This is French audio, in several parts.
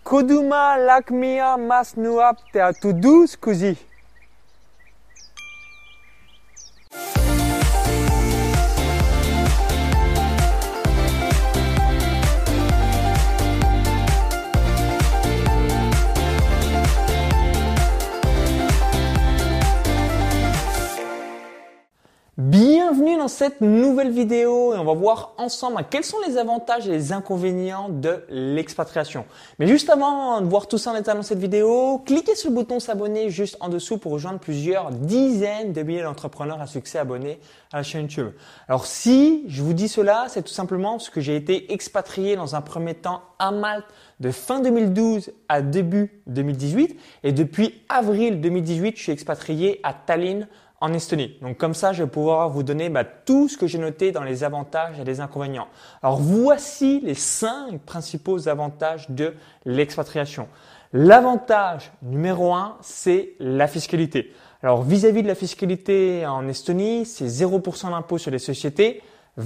Koduma lakmia mas nuap te atudus kuzi. Bienvenue dans cette nouvelle vidéo et on va voir ensemble quels sont les avantages et les inconvénients de l'expatriation. Mais juste avant de voir tout ça en détail dans cette vidéo, cliquez sur le bouton s'abonner juste en dessous pour rejoindre plusieurs dizaines de milliers d'entrepreneurs à succès abonnés à la chaîne YouTube. Alors si je vous dis cela, c'est tout simplement parce que j'ai été expatrié dans un premier temps à Malte de fin 2012 à début 2018 et depuis avril 2018, je suis expatrié à Tallinn en Estonie. Donc comme ça, je vais pouvoir vous donner tout ce que j'ai noté dans les avantages et les inconvénients. Alors voici les 5 principaux avantages de l'expatriation. L'avantage numéro 1, c'est la fiscalité. Alors vis-à-vis de la fiscalité en Estonie, c'est 0% d'impôt sur les sociétés,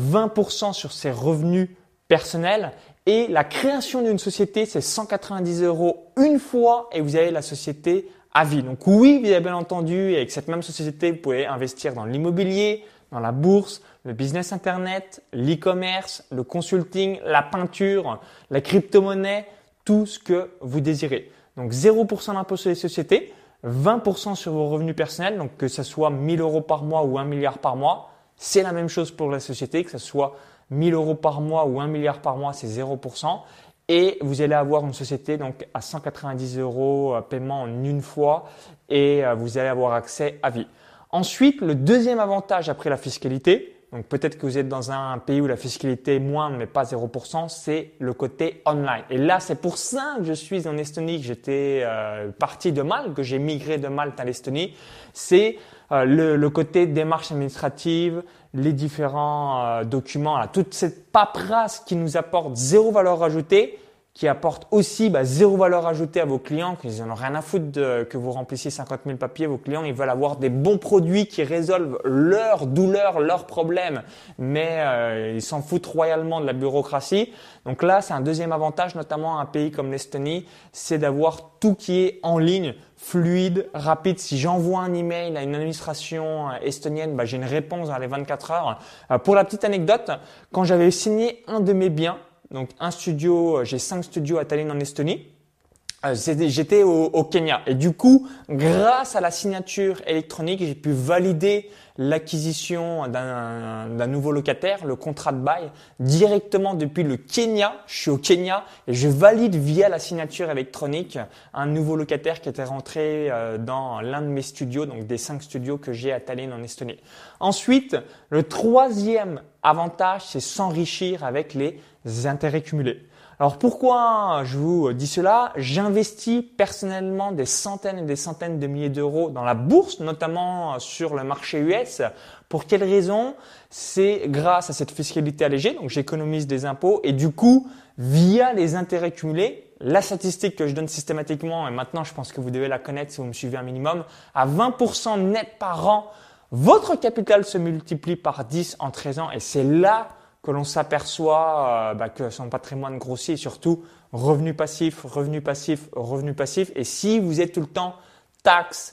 20% sur ses revenus personnels et la création d'une société, c'est 190 € une fois et vous avez la société à vie. Donc oui, vous avez bien entendu, avec cette même société, vous pouvez investir dans l'immobilier, dans la bourse, le business internet, l'e-commerce, le consulting, la peinture, la crypto-monnaie, tout ce que vous désirez. Donc 0% d'impôt sur les sociétés, 20% sur vos revenus personnels, donc que ce soit 1000 € par mois ou 1 milliard par mois, c'est la même chose pour la société, que ce soit 1000 € par mois ou 1 milliard par mois, c'est 0%. Et vous allez avoir une société donc à 190 € paiement en une fois et vous allez avoir accès à vie. Ensuite, le deuxième avantage après la fiscalité, donc peut-être que vous êtes dans un pays où la fiscalité est moindre mais pas 0%, c'est le côté online. Et là, c'est pour ça que je suis en Estonie, que j'étais parti de Malte, que j'ai migré de Malte à l'Estonie. C'est le côté démarche administrative, les différents documents, toute cette paperasse qui nous apporte zéro valeur ajoutée, qui apporte aussi zéro valeur ajoutée à vos clients, qu'ils n'en ont rien à foutre que vous remplissiez 50 000 papiers. Vos clients, ils veulent avoir des bons produits qui résolvent leurs douleurs, leurs problèmes, mais ils s'en foutent royalement de la bureaucratie. Donc là, c'est un deuxième avantage, notamment à un pays comme l'Estonie, c'est d'avoir tout qui est en ligne, fluide, rapide. Si j'envoie un email à une administration estonienne, j'ai une réponse dans les 24 heures. Pour la petite anecdote, quand j'avais signé un de mes biens, donc un studio, j'ai 5 studios à Tallinn en Estonie, j'étais au Kenya. Et du coup, grâce à la signature électronique, j'ai pu valider l'acquisition d'un nouveau locataire, le contrat de bail, directement depuis le Kenya. Je suis au Kenya et je valide via la signature électronique un nouveau locataire qui était rentré dans l'un de mes studios, donc des 5 studios que j'ai à Tallinn en Estonie. Ensuite, le troisième avantage, c'est s'enrichir avec les intérêts cumulés. Alors pourquoi je vous dis cela? J'investis personnellement des centaines et des centaines de milliers d'euros dans la bourse, notamment sur le marché US. Pour quelle raison? C'est grâce à cette fiscalité allégée, donc j'économise des impôts et du coup, via les intérêts cumulés, la statistique que je donne systématiquement, et maintenant je pense que vous devez la connaître si vous me suivez un minimum, à 20% net par an, votre capital se multiplie par 10 en 13 ans et c'est là que l'on s'aperçoit que son patrimoine grossit et surtout revenu passif, revenu passif, revenu passif. Et si vous êtes tout le temps taxe,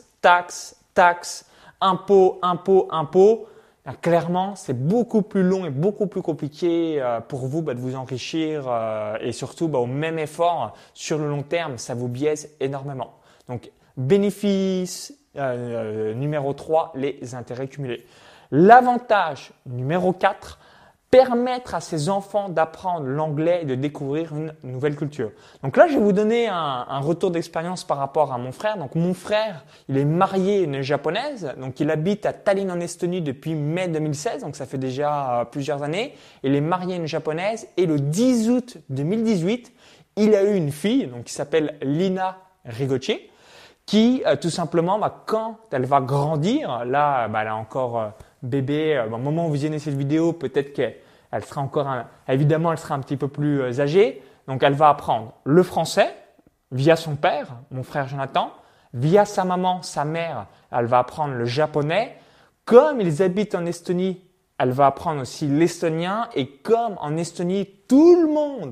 impôt, clairement, c'est beaucoup plus long et beaucoup plus compliqué pour vous de vous enrichir et surtout au même effort sur le long terme, ça vous biaise énormément. Donc, bénéfice numéro 3, les intérêts cumulés. L'avantage numéro 4, permettre à ses enfants d'apprendre l'anglais et de découvrir une nouvelle culture. Donc là, je vais vous donner un retour d'expérience par rapport à mon frère. Donc mon frère, il est marié à une japonaise, donc il habite à Tallinn en Estonie depuis mai 2016, donc ça fait déjà plusieurs années. Il est marié à une japonaise et le 10 août 2018, il a eu une fille donc qui s'appelle Lina Rigochi, qui tout simplement, quand elle va grandir, là, elle a encore bébé, au moment où vous visionnez cette vidéo, peut-être qu'elle sera encore, évidemment, elle sera un petit peu plus âgée. Donc, elle va apprendre le français via son père, mon frère Jonathan, via sa maman, sa mère, elle va apprendre le japonais. Comme ils habitent en Estonie, elle va apprendre aussi l'estonien. Et comme en Estonie, tout le monde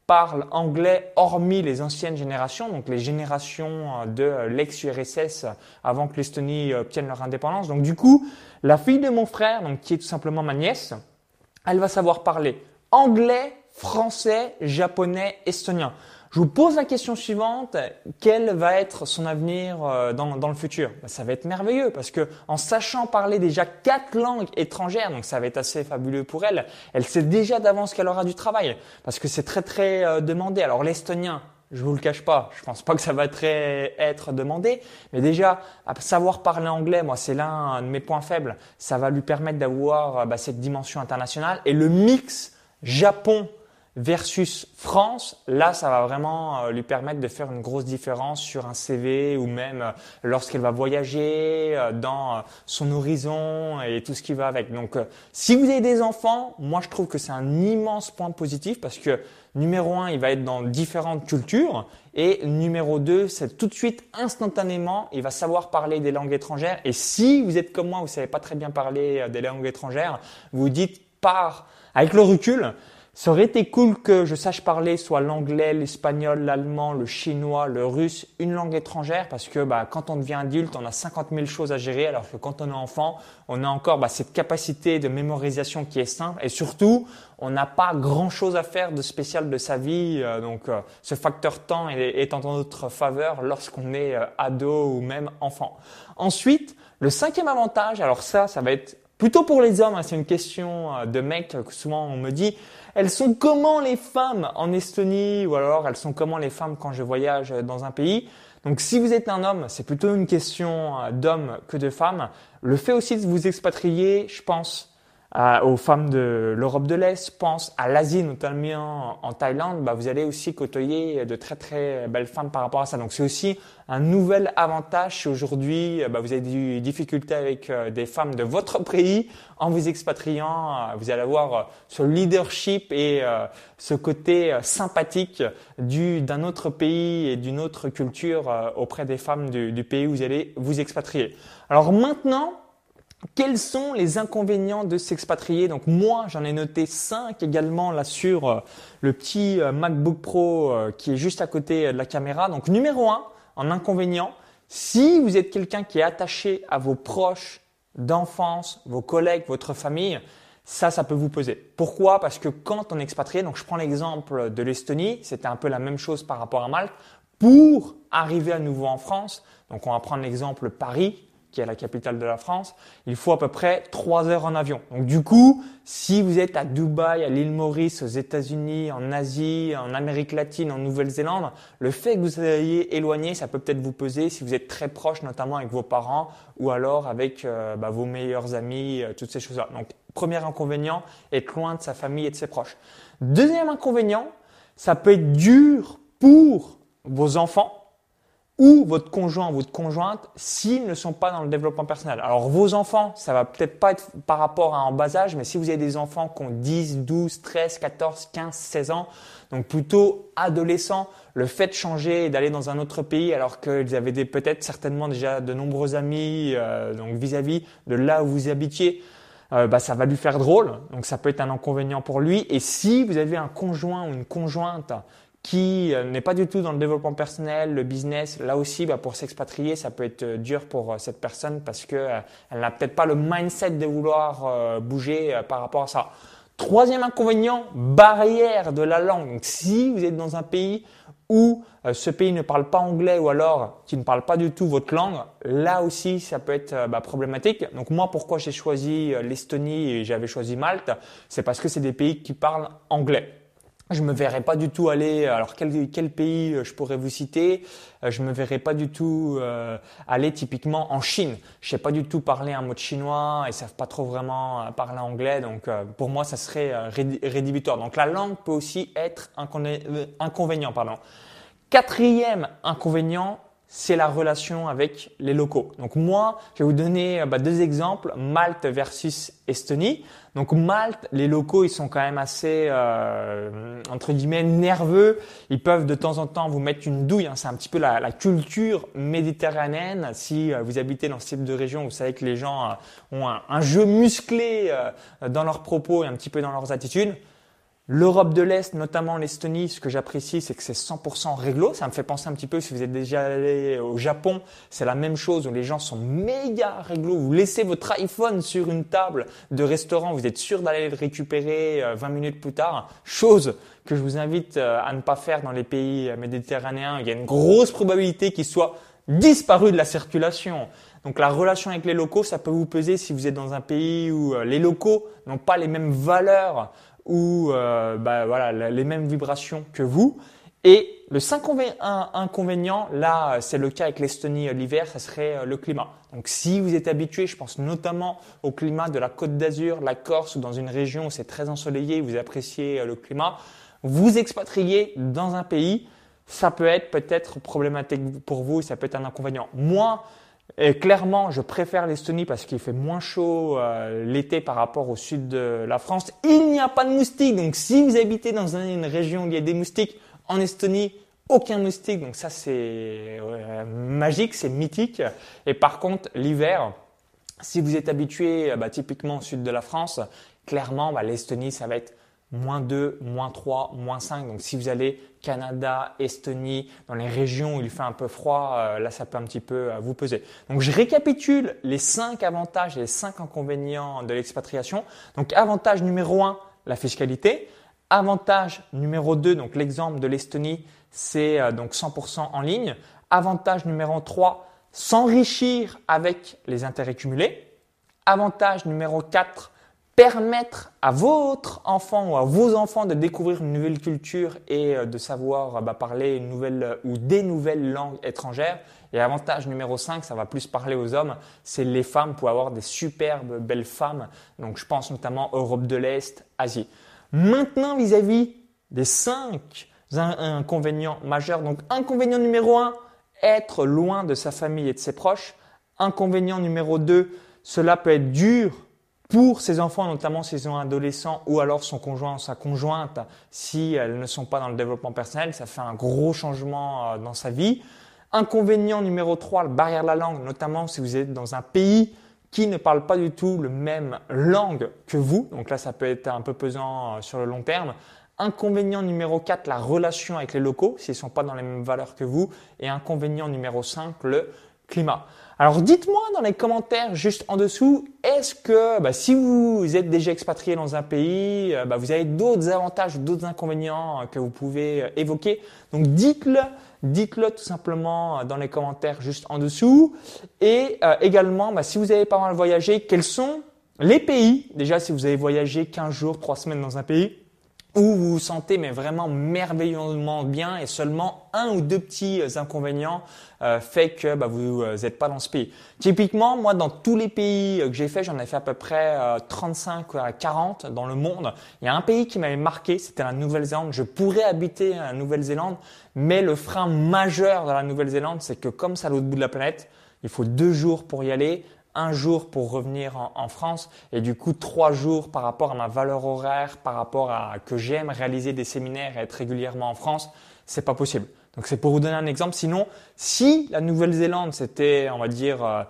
parlent anglais hormis les anciennes générations, donc les générations de l'ex-URSS avant que l'Estonie obtienne leur indépendance. Donc du coup, la fille de mon frère, donc qui est tout simplement ma nièce, elle va savoir parler anglais, français, japonais, estonien. Je vous pose la question suivante, quel va être son avenir dans le futur? Ça va être merveilleux parce que en sachant parler déjà 4 langues étrangères, donc ça va être assez fabuleux pour elle, elle sait déjà d'avance qu'elle aura du travail parce que c'est très très demandé. Alors l'estonien, je vous le cache pas, je pense pas que ça va être demandé, mais déjà savoir parler anglais, moi c'est l'un de mes points faibles, ça va lui permettre d'avoir cette dimension internationale et le mix Japon versus France, là, ça va vraiment lui permettre de faire une grosse différence sur un CV ou même lorsqu'elle va voyager dans son horizon et tout ce qui va avec. Donc, si vous avez des enfants, moi, je trouve que c'est un immense point positif parce que numéro 1, il va être dans différentes cultures et numéro 2, c'est tout de suite, instantanément, il va savoir parler des langues étrangères. Et si vous êtes comme moi, vous savez pas très bien parler des langues étrangères, vous vous dites, avec le recul, ça aurait été cool que je sache parler soit l'anglais, l'espagnol, l'allemand, le chinois, le russe, une langue étrangère parce que quand on devient adulte, on a 50 000 choses à gérer alors que quand on est enfant, on a encore cette capacité de mémorisation qui est simple et surtout, on n'a pas grand-chose à faire de spécial de sa vie. Donc, ce facteur temps est en notre faveur lorsqu'on est ado ou même enfant. Ensuite, le 5e avantage, alors ça va être plutôt pour les hommes, c'est une question de mecs que souvent on me dit. Elles sont comment les femmes en Estonie ou alors elles sont comment les femmes quand je voyage dans un pays. Donc si vous êtes un homme, c'est plutôt une question d'homme que de femme. Le fait aussi de vous expatrier, je pense aux femmes de l'Europe de l'Est, je pense à l'Asie, notamment en Thaïlande, vous allez aussi côtoyer de très très belles femmes par rapport à ça. Donc c'est aussi un nouvel avantage si aujourd'hui vous avez des difficultés avec des femmes de votre pays. En vous expatriant, vous allez avoir ce leadership et ce côté sympathique d'un autre pays et d'une autre culture auprès des femmes du pays où vous allez vous expatrier. Alors maintenant, quels sont les inconvénients de s'expatrier? Donc moi, j'en ai noté 5 également là sur le petit MacBook Pro qui est juste à côté de la caméra. Donc numéro 1, en inconvénient, si vous êtes quelqu'un qui est attaché à vos proches d'enfance, vos collègues, votre famille, ça peut vous peser. Pourquoi? Parce que quand on est expatrié, donc je prends l'exemple de l'Estonie, c'était un peu la même chose par rapport à Malte. Pour arriver à nouveau en France, donc on va prendre l'exemple Paris, qui est la capitale de la France, il faut à peu près 3 heures en avion. Donc du coup, si vous êtes à Dubaï, à l'île Maurice, aux États-Unis, en Asie, en Amérique latine, en Nouvelle-Zélande, le fait que vous soyez éloigné, ça peut peut-être vous peser si vous êtes très proche, notamment avec vos parents ou alors avec vos meilleurs amis, toutes ces choses-là. Donc premier inconvénient, être loin de sa famille et de ses proches. Deuxième inconvénient, ça peut être dur pour vos enfants ou votre conjoint ou votre conjointe s'ils ne sont pas dans le développement personnel. Alors vos enfants, ça va peut-être pas être par rapport à en bas âge, mais si vous avez des enfants qui ont 10, 12, 13, 14, 15, 16 ans, donc plutôt adolescents, le fait de changer et d'aller dans un autre pays alors qu'ils avaient peut-être certainement déjà de nombreux amis donc vis-à-vis de là où vous habitiez, ça va lui faire drôle, donc ça peut être un inconvénient pour lui. Et si vous avez un conjoint ou une conjointe qui n'est pas du tout dans le développement personnel, le business, là aussi, pour s'expatrier, ça peut être dur pour cette personne parce que elle n'a peut-être pas le mindset de vouloir bouger par rapport à ça. Troisième inconvénient, barrière de la langue. Donc, si vous êtes dans un pays où ce pays ne parle pas anglais ou alors qui ne parle pas du tout votre langue, là aussi, ça peut être problématique. Donc moi, pourquoi j'ai choisi l'Estonie et j'avais choisi Malte, c'est parce que c'est des pays qui parlent anglais. Je me verrais pas du tout aller. Alors quel pays je pourrais vous citer? Je me verrais pas du tout aller typiquement en Chine. Je sais pas du tout parler un mot de chinois et savent pas trop vraiment parler anglais. Donc pour moi ça serait rédhibitoire. Donc la langue peut aussi être inconvénient. Quatrième inconvénient, c'est la relation avec les locaux. Donc moi, je vais vous donner 2 exemples, Malte versus Estonie. Donc Malte, les locaux, ils sont quand même assez entre guillemets nerveux. Ils peuvent de temps en temps vous mettre une douille. C'est un petit peu la culture méditerranéenne. Si vous habitez dans ce type de région, vous savez que les gens ont un jeu musclé dans leurs propos et un petit peu dans leurs attitudes. L'Europe de l'Est, notamment l'Estonie, ce que j'apprécie, c'est que c'est 100% réglo. Ça me fait penser un petit peu, si vous êtes déjà allé au Japon, c'est la même chose où les gens sont méga réglo. Vous laissez votre iPhone sur une table de restaurant, vous êtes sûr d'aller le récupérer 20 minutes plus tard. Chose que je vous invite à ne pas faire dans les pays méditerranéens. Il y a une grosse probabilité qu'il soit disparu de la circulation. Donc la relation avec les locaux, ça peut vous peser si vous êtes dans un pays où les locaux n'ont pas les mêmes valeurs ou voilà, les mêmes vibrations que vous. Et le 5 inconvénient, là c'est le cas avec l'Estonie l'hiver, ça serait le climat. Donc si vous êtes habitué, je pense notamment au climat de la Côte d'Azur, la Corse ou dans une région où c'est très ensoleillé, vous appréciez le climat, vous expatriez dans un pays, ça peut être peut-être problématique pour vous et ça peut être un inconvénient. Moi, clairement, je préfère l'Estonie parce qu'il fait moins chaud l'été par rapport au sud de la France. Il n'y a pas de moustiques, donc si vous habitez dans une région où il y a des moustiques, en Estonie, aucun moustique. Donc ça, c'est magique, c'est mythique. Et par contre, l'hiver, si vous êtes habitué typiquement au sud de la France, clairement, l'Estonie, ça va être -2, -3, -5. Donc si vous allez Canada, Estonie, dans les régions où il fait un peu froid, là ça peut un petit peu vous peser. Donc je récapitule les 5 avantages et les 5 inconvénients de l'expatriation. Donc avantage numéro 1, la fiscalité. Avantage numéro 2, donc l'exemple de l'Estonie, c'est donc 100% en ligne. Avantage numéro 3, s'enrichir avec les intérêts cumulés. Avantage numéro 4, permettre à votre enfant ou à vos enfants de découvrir une nouvelle culture et de savoir parler une nouvelle ou des nouvelles langues étrangères. Et avantage numéro 5, ça va plus parler aux hommes, c'est les femmes pour avoir des superbes belles femmes. Donc je pense notamment Europe de l'Est, Asie. Maintenant vis-à-vis des 5 inconvénients majeurs. Donc inconvénient numéro 1, être loin de sa famille et de ses proches. Inconvénient numéro 2, cela peut être dur pour ses enfants, notamment s'ils sont adolescents ou alors son conjoint ou sa conjointe, si elles ne sont pas dans le développement personnel, ça fait un gros changement dans sa vie. Inconvénient numéro 3, la barrière de la langue, notamment si vous êtes dans un pays qui ne parle pas du tout le même langue que vous. Donc là, ça peut être un peu pesant sur le long terme. Inconvénient numéro 4, la relation avec les locaux, s'ils ne sont pas dans les mêmes valeurs que vous. Et inconvénient numéro 5, le climat. Alors dites-moi dans les commentaires juste en dessous, est-ce que si vous êtes déjà expatrié dans un pays, vous avez d'autres avantages ou d'autres inconvénients que vous pouvez évoquer. Donc dites-le tout simplement dans les commentaires juste en dessous. Et également, si vous avez pas mal voyagé, quels sont les pays, déjà si vous avez voyagé 15 jours, 3 semaines dans un pays, où vous vous sentez vraiment merveilleusement bien et seulement 1 ou 2 petits inconvénients fait que vous n'êtes pas dans ce pays. Typiquement, moi dans tous les pays que j'ai fait, j'en ai fait à peu près 35 à 40 dans le monde. Il y a un pays qui m'avait marqué, c'était la Nouvelle-Zélande. Je pourrais habiter en Nouvelle-Zélande, mais le frein majeur de la Nouvelle-Zélande, c'est que comme c'est à l'autre bout de la planète, il faut 2 jours pour y aller. 1 jour pour revenir en France et du coup 3 jours par rapport à ma valeur horaire, par rapport à que j'aime réaliser des séminaires et être régulièrement en France, c'est pas possible. Donc c'est pour vous donner un exemple. Sinon, si la Nouvelle-Zélande c'était, on va dire,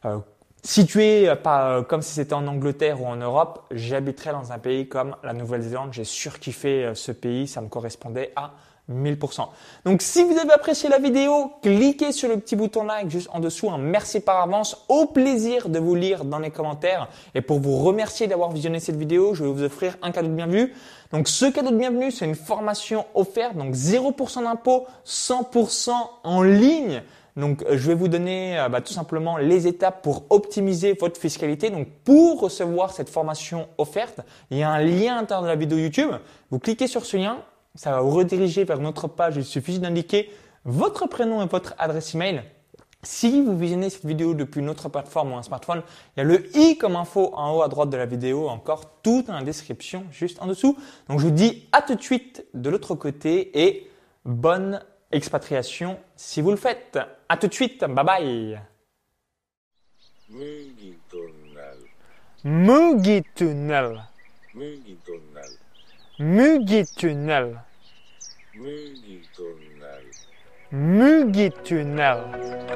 situé comme si c'était en Angleterre ou en Europe, j'habiterais dans un pays comme la Nouvelle-Zélande. J'ai surkiffé ce pays, ça me correspondait à 1000%. Donc si vous avez apprécié la vidéo, cliquez sur le petit bouton like juste en dessous. Un merci par avance. Au plaisir de vous lire dans les commentaires. Et pour vous remercier d'avoir visionné cette vidéo, je vais vous offrir un cadeau de bienvenue. Donc ce cadeau de bienvenue, c'est une formation offerte. Donc 0% d'impôt, 100% en ligne. Donc, je vais vous donner tout simplement les étapes pour optimiser votre fiscalité. Donc, pour recevoir cette formation offerte, il y a un lien à l'intérieur de la vidéo YouTube. Vous cliquez sur ce lien. Ça va vous rediriger vers notre page. Il suffit d'indiquer votre prénom et votre adresse email. Si vous visionnez cette vidéo depuis une autre plateforme ou un smartphone, il y a le i comme info en haut à droite de la vidéo, encore tout dans la description juste en dessous. Donc je vous dis à tout de suite de l'autre côté et bonne expatriation si vous le faites. À tout de suite, bye bye. Mugi-tunnel. Mugi-tunnel. Mugi-tunnel.